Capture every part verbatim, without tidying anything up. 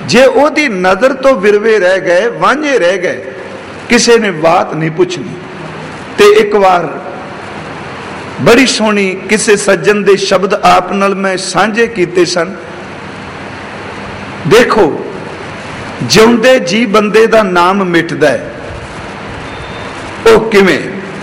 जे ओदी नज़र तो विरवे रह गए, वांझे रह गए, किसी ने बात नहीं पूछनी। ते एक बार बड़ी सोहनी किसी सज्जन दे शब्द आप नाल मैं सांझे कीते सन। देखो, जिउंदे जी बंदे दा नाम मिटदा है, ओ किवें?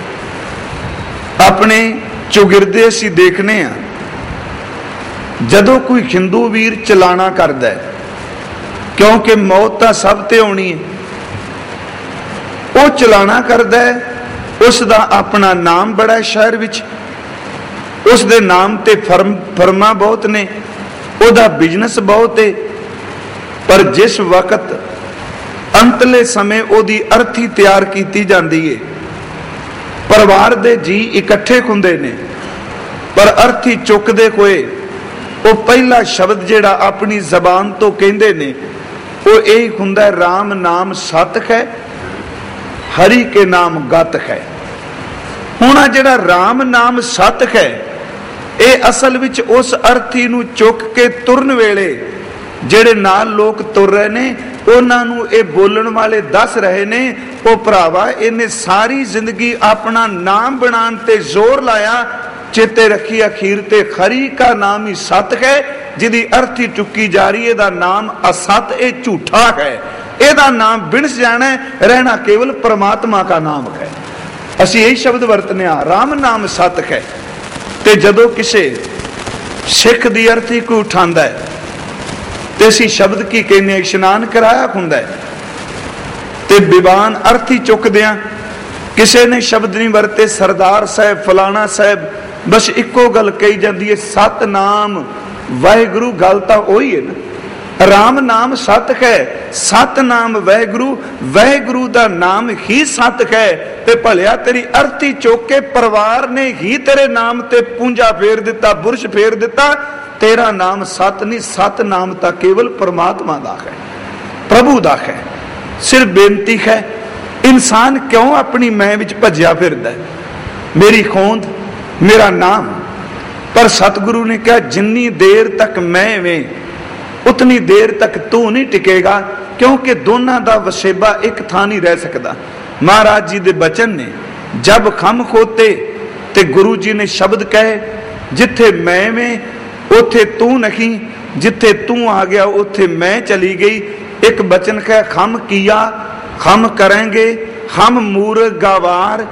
अपने चौगिरदे असीं देखने आ, जदों कोई हिंदू वीर चलाना करदा है, क्योंकि मौत तां सब ते आउणी है, वो चलाना करदा है, उसदा अपना नाम बड़ा है शहर विच, उसदे नाम ते फर्म फर्मा बहुत ने, उहदा बिजनेस बहुत है। पर जिस वक्त अंतले समय उहदी अर्थी तैयार की जाती है, परिवार दे जी इकट्ठे हुंदे ने, पर अर्थी चुकदे होए वो पहला शब्द जिहड़ा अपनी जबान तो कहंदे ने वो यही हुंदा है, राम नाम सत है, हरि के नाम गत है। हुण जिहड़ा राम नाम सत है, ये असल विच उस अर्थी नूं चुक के तुरन वेले ਜਿਹੜੇ ਨਾਲ लोग तुर रहे ने, उन्होंने ये बोलन वाले दस रहे ने, वो भरावा इन्हें सारी जिंदगी अपना नाम बनाने ते जोर लाया, चेते रखी अखीर ते खरी का नाम ही सत है, जिहदी अर्थी चुकी जा रही है, नाम असत, ये झूठा है, एदा नाम बिनस जाना है, रहना केवल परमात्मा का नाम है। असी यही शब्द वरतने आ, राम नाम सत है। ते जदों किसी सिख दी अर्थी को उठांदा है ते असी शब्द की कहने, इशनान कराया हुंदा है, ते विवान अर्थी चुकदियां किसी ने शब्द नहीं वरते, सरदार साहब फलाना साहब, बस इको गल कही जाती है, सतनाम वाहिगुरु। गल तो वही है ना, राम नाम सत है, सत नाम वाहिगुरु, वाहिगुरु दा नाम ही सत है। ते भलिया तेरी अर्थी चुक के परिवार ने ही तेरे नाम ते पूंजा फेर दिता, बुरश फेर दिता, तेरा नाम सत नहीं, सत नाम तो केवल परमात्मा दा है, प्रभु दा है। सिर्फ बेनती है, इंसान क्यों अपनी मैं विच भज्या फिरदा है, मेरी खोंद मेरा नाम। पर सतगुरु ने कहा, जिन्नी देर तक मैं में उतनी देर तक तू नहीं टिकेगा, क्योंकि दोनों का वसेबा एक थां नहीं रह सकता। महाराज जी दे बचन ने, जब खम खोते ते गुरु जी ने शब्द कहे, जिथे मैं में उथे तू नहीं, जिथे तू आ गया उथे मैं चली गई। एक बचन कह, खम किया खम करेंगे, हम मूर गवार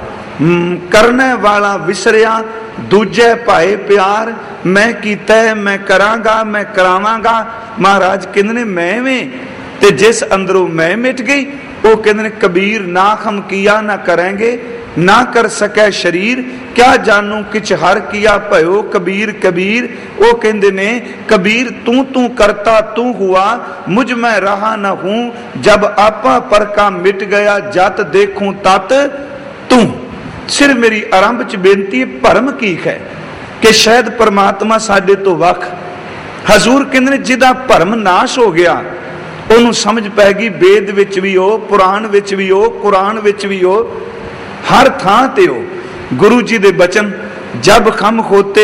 करने वाला विसरिया, दूजे भाए प्यार, मैं कीता है मैं करांगा मैं करावांगा। महाराज कहते ने मैं में, ते जिस अंदरों मैं मिट गई, वो कहते ने कबीर ना खम किया ना करेंगे, ना कर सके शरीर, क्या जानू किछ हर किया भयो कबीर कबीर। वो कहते ने कबीर तू तू करता तू हुआ, मुझ में रहा न हूं, जब आपा पर का मिट गया, जत देखूं तत तू। सिर्फ मेरी आरंभ च बेनती है, भरम की है कि शायद परमात्मा साडे तो वख। हजूर कहते ने जिदा भरम नाश हो गया, उन्होंने समझ पै गई, वेद विच भी हो, पुराण विच भी हो, कुरान विच भी हो, हर थां ते हो। गुरु जी दे बचन, जब खम होते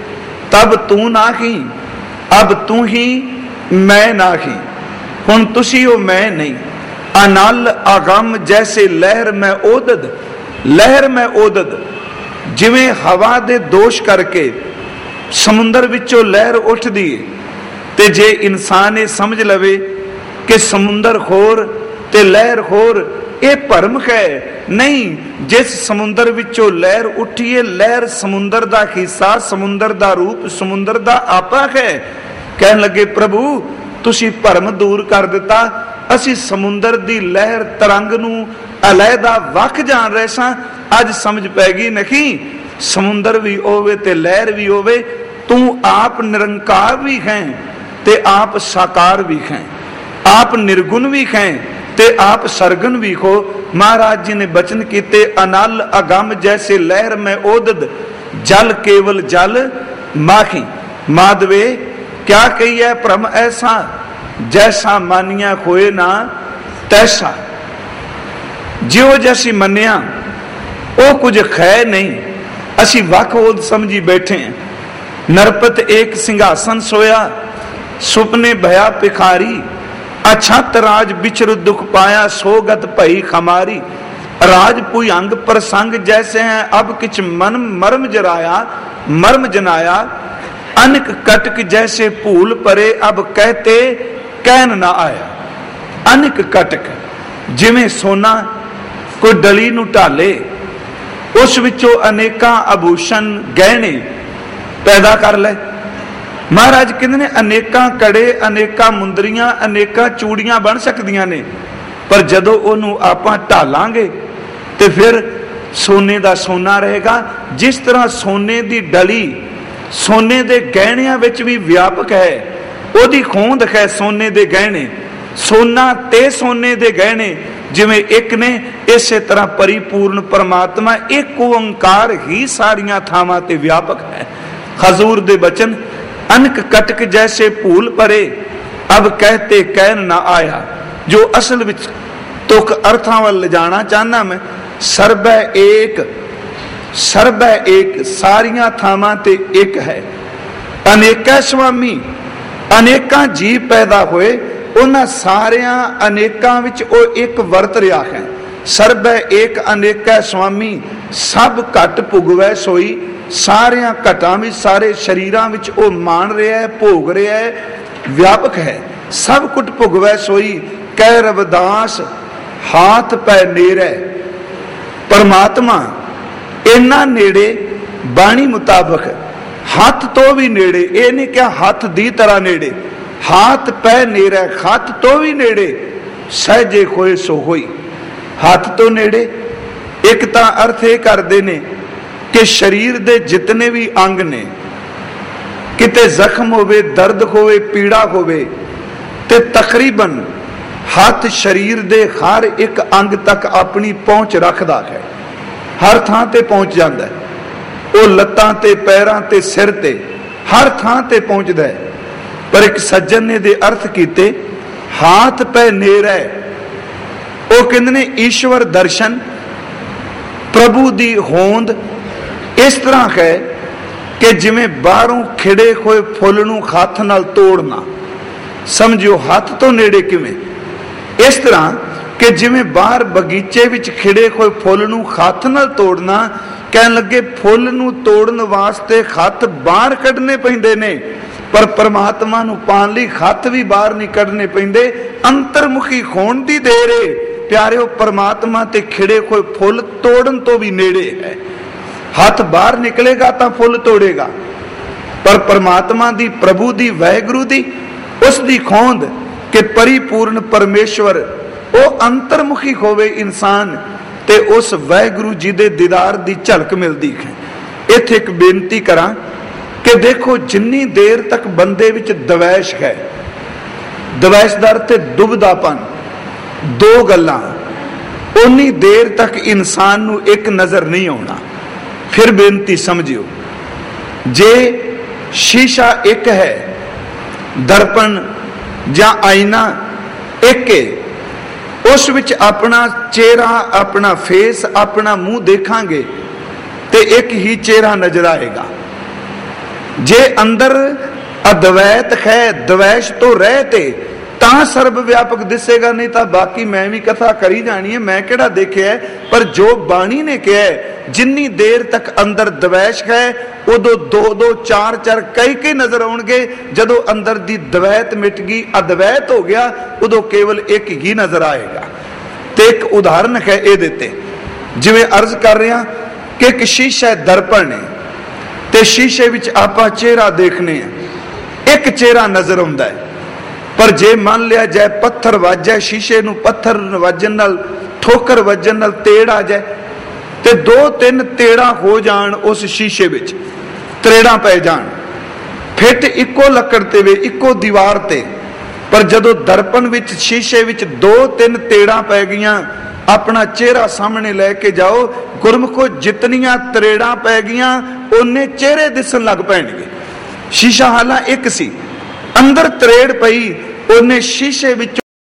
तब तू ना ही, अब तू ही मैं ना ही, हुण तुसी हो मैं नहीं। अनल अगम जैसे लहर में ओदद, लहर में ओदद, जिवें हवा दे दोष करके समुंदर विचों लहर उठदी है, ते जे इंसान ये समझ लवे कि समुंदर होर ते लहर होर, ये भरम है नहीं। जिस समुंदर विचों लहर उठी है, लहर समुंदर दा हिस्सा, समुंदर दा रूप, समुंदर दा आपा है। कहन लगे प्रभु तुसी भरम दूर कर दिता, असी समुंदर दी लहर तरंग नूं अलहदा वख जान रहे सां, अज समझ पै गई नहीं, समुंदर भी होवे ते लहर भी होवे, तू आप निरंकार भी है ते आप साकार भी है, आप निर्गुण भी हैं ते आप सरगुण भी हो। महाराज जी ने वचन कीते, अनल अगम जैसे लहर में ओदद, जल केवल जल माखी। माधवे क्या कही है भ्रम ऐसा, जैसा मानिया होए ना तैसा। जियो जैसी मनिया वो कुछ खै नहीं, असी वख ओद समझी बैठे हैं। नरपत एक सिंहासन सोया, सुपने भया भिखारी, अछत राज बिचरु दुख पाया, सोगत भई खमारी। राज भुजंग प्रसंग जैसे हैं, अब किछ मन मर्म जराया मर्म जनाया। अनक कटक जैसे भूल परे, अब कहते कहन ना आया। अनक कटक जिवें सोना कोई डली नूं ढाले, उस विचों अनेकां आभूषण गहने पैदा कर ले। महाराज कहते ने अनेकां कड़े, अनेकां मुंदरियां, अनेकां चूड़ियां बन सकदियां ने, पर जदों उहनूं आपां ढालांगे ते फिर सोने दा सोना रहेगा। जिस तरह सोने दी डली सोने दे गहणियां विच भी व्यापक है, ओदी खोंद है सोने दे गहने, सोना ते सोने दे गहने जिवें एक ने, इसे तरह परिपूर्ण परमात्मा एक ओंकार ही सारियां थावां ते व्यापक है। हजूर दे बचन अनक कटक जैसे भूल परे, अब कहते कहन ना आया। जो असल विच तुक अर्थां वल ले जाना चाहना मैं, सर्वै एक, सर्वै एक, सारियां थावां ते एक है। अनेका स्वामी, अनेकां जीव पैदा होए, उन्हां सारियां अनेकां विच ओ एक वरत रहा है। सर्वै एक अनेका स्वामी, सब घट भुगवै सोई। सारियां घटां विच, सारे शरीरां विच ओ मान रहा है, भोग रहा है, व्यापक है। सब कुछ भुगवै सोई, कह रविदास हाथ पै नेरै। परमात्मा इन्ना नेड़े बाणी मुताबक, हाथ तो भी नेड़े, ये नहीं क्या हाथ दी तरह नेड़े, हाथ पै नेरै, हाथ तो भी नेड़े, सहजे खोए सो होई। हाथ तो नेड़े एक तां अर्थ ये करते ने कि शरीर दे जितने भी अंग ने, किते जख्म होवे, दर्द होवे, पीड़ा होवे, ते तकरीबन हाथ शरीर दे हर एक अंग तक अपनी पहुंच रखदा है, हर थां ते पहुंच जांदा है। वो लत्तां ते पैरां ते सिर ते हर थां ते पहुंचदा है। पर एक सज्जन ने दे अर्थ कीते, हाथ पै नेरै। वो कहंदे ने ईश्वर दर्शन, प्रभु दी होंद इस तरह है कि जिवें बाहरों खिड़े होए फुੱਲ नूं हथ नाल तोड़ना, समझो हाथ तो नेड़े किवें, इस तरह कि जिवें बाहर बगीचे विच खिड़े होए फुੱਲ नूं हथ नाल तोड़ना। कहन लगे फुੱਲ नूं तोड़न वास्ते हथ बाहर कढने पैंदे ने, पर परमात्मा नूं पाण लई हथ भी बाहर नहीं कढने पैंदे। अंतरमुखी होण दी देर है प्यारिओ, परमात्मा ते खिड़े होए फुੱਲ तोड़न तो भी नेड़े है। हाथ बाहर निकलेगा तो फुੱਲ तोड़ेगा, पर परमात्मा दी, प्रभु दी, वाहिगुरु दी उस दी खोंद कि परिपूर्ण परमेश्वर वो अंतरमुखी होवे इंसान, ते उस वाहिगुरु जी दे दीदार दी झलक मिलती है। इत्थे एक बेनती करा कि देखो, जिन्नी देर तक बंदे विच द्वेष है, द्वेष दा अर्थ है दुबदापन, दो गल्लां, उन्नी देर तक इंसान नूं एक नजर नहीं आउणा। फिर बेनती समझियो, जे शीशा एक है, दर्पण जां आईना एक है, उस विच अपना चेहरा, अपना फेस, अपना मुंह देखांगे ते एक ही चेहरा नजर आएगा। जे अंदर अद्वैत है, द्वेष तो रहते तां सर्व व्यापक दिसेगा, नहीं तो बाकी मैं भी कथा करी जानी है, मैं केड़ा देखिया है। पर जो बाणी ने कहा है, जिन्नी देर तक अंदर द्वेष है, उदो दो दो चार चार कई कई नजर आउणगे। जदों अंदर दी द्वैत मिट गई, अद्वैत हो गया, उदो केवल एक ही नजर आएगा। ते एक उदाहरण है ये देते, जिवें अर्ज कर रहा कि एक शीशा दर्पण है, ते शीशे विच आपां चेहरा देखने हैं, एक चेहरा नजर आउंदा है। पर जे मान लिया जाए पत्थर वज जाए शीशे नूं, पत्थर वजन नाल, ठोकर वजन नाल तेड़ आ जाए, ते दो तीन तेड़ा हो जान उस शीशे विच, त्रेड़ा पै जान, फिट इको लकड़ ते वे, इको दीवार ते। पर जदों दर्पण विच, शीशे विच दो तीन तेड़ा पै गईयां, अपना चेहरा सामने लैके जाओ, गुरमुखो जितनियां त्रेड़ा पै गईयां उन्ने चेहरे दिसन लग पैणगे। शीशा हालां एक सी, अंदर त्रेड़ पई, उन्हें शीशे विच